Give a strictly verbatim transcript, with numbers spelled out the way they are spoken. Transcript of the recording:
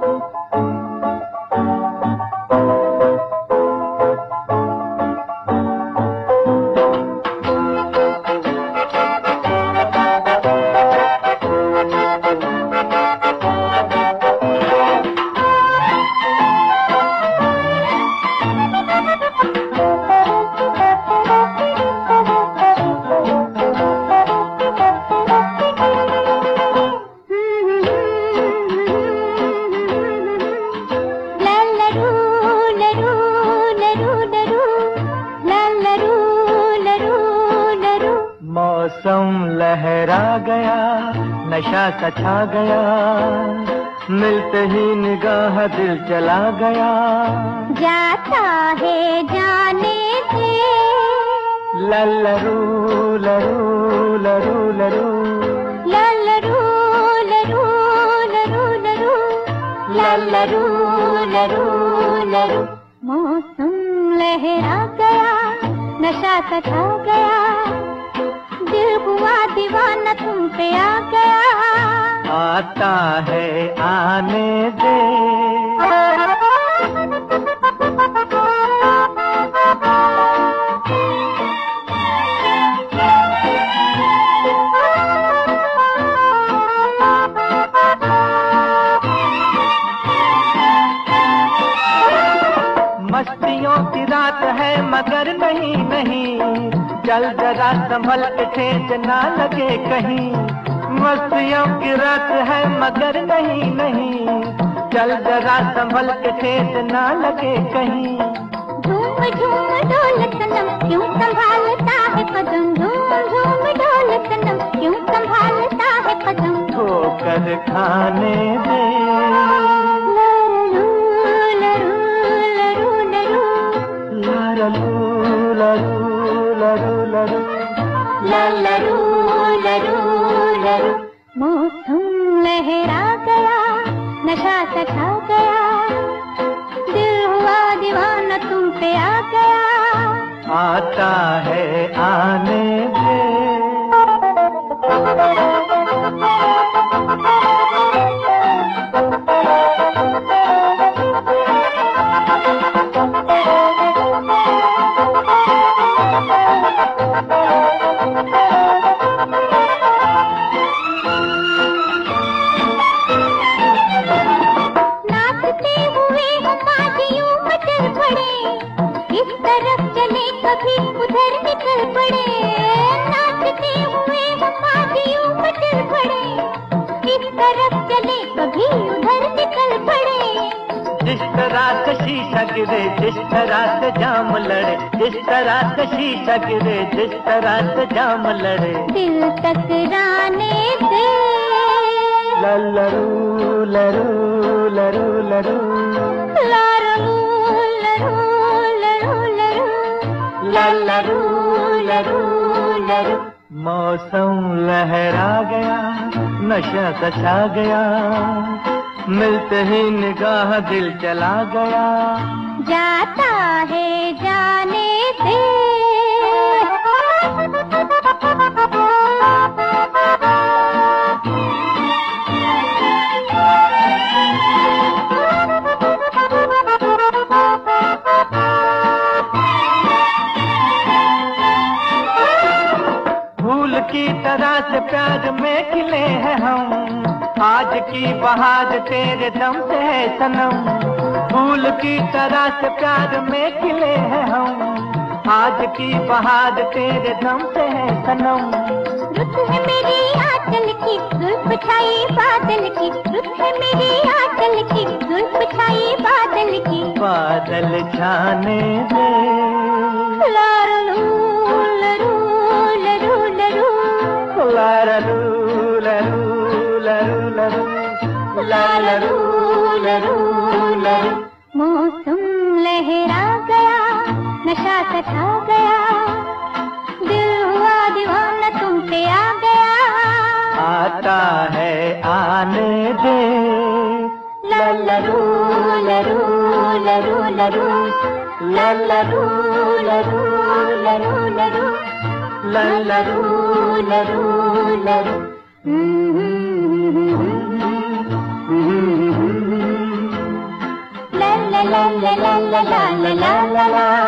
लहरा गया, नशा सा छा गया, मिलते ही निगाह दिल चला गया। जाता है जाने से लल्लरू लरू लरू लरू लल्लरू लरू लरू लरू लल्लरू लरू लरू। मौसम लहरा गया, नशा सा छा गया, दिल हुआ दीवाना तुम पे आ गया। आता है आने दे। मस्तियों की रात है मगर नहीं नहीं, चल जरा संभल के ठेस ना लगे कहीं। मस्तियों की रात है मगर नहीं नहीं, चल जरा संभल के ठेस ना लगे कहीं। झूम झूम डोल सनम क्यों संभालता है कदम, झूम झूम डोल सनम क्यों संभालता है कदम। ठोकर खाने दे। लरू लरू लरू लरू लरू लरू लरू। मौसम लहरा गया, नशा सा छा गया, दिल हुआ दीवाना तुम पे आ गया। आता है आने दे। नाचते हुए हम बाजियों में चल पड़े, इस तरफ चले कभी उधर निकल पड़े। नाचते हुए हम बाजियों में चल पड़े, इस तरफ चले कभी उधर निकल पड़े। जिस तरह से शीशा गिरे, जिस तरह से जाम लड़े, जिस तरह से शीशा गिरे, जिस तरह से जाम लड़े। दिल टकराने दे। लल्लरू लरू लरू लरू लरू लरू लरू लरू लल्लरू लरू लरू। मौसम लहरा गया, नशा सा छा गया, मिलते ही निगाह दिल चला गया। जाता है जाने दे। फूल की तरह से प्यार में खिले हैं हम, आज की बहार तेरे दम से है सनम। फूल की तरह से प्यार में खिले हैं हम, आज की बहार तेरे दम से है सनम। रुत है मेरी आंचल की जुल्फ छाई बादल की, रुत है मेरी आंचल की जुल्फ छाई बादल की। बादल छाने दे। लरू लरू लरू लरू लरू लरू लरू लरू लरू लरू लरू। मौसम लहरा गया, नशा सा छा गया, दिल हुआ दीवाना तुम पे आ गया। आता है आने दे। लरू लरू लरू लरू लरू लरू लरू लरू लरू लरू लरू। ला ला ला ला ला ला ला ला ला।